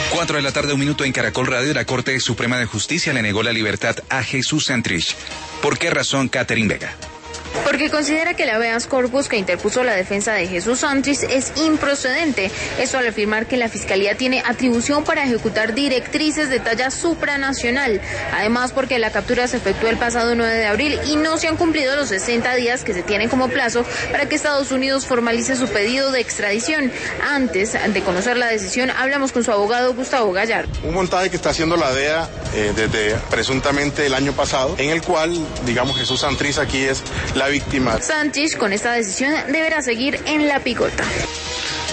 4 de la tarde, 1 minuto en Caracol Radio. La Corte Suprema de Justicia le negó la libertad a Jesús Santrich. ¿Por qué razón, Catherine Vega? Porque considera que el habeas corpus que interpuso la defensa de Jesús Santrich es improcedente. Eso al afirmar que la Fiscalía tiene atribución para ejecutar directrices de talla supranacional. Además, porque la captura se efectuó el pasado 9 de abril y no se han cumplido los 60 días que se tienen como plazo para que Estados Unidos formalice su pedido de extradición. Antes de conocer la decisión, hablamos con su abogado Gustavo Gallardo. Un montaje que está haciendo la DEA desde presuntamente el año pasado, en el cual, digamos, Jesús Santrich aquí es la víctima. Santrich, con esta decisión, deberá seguir en la picota.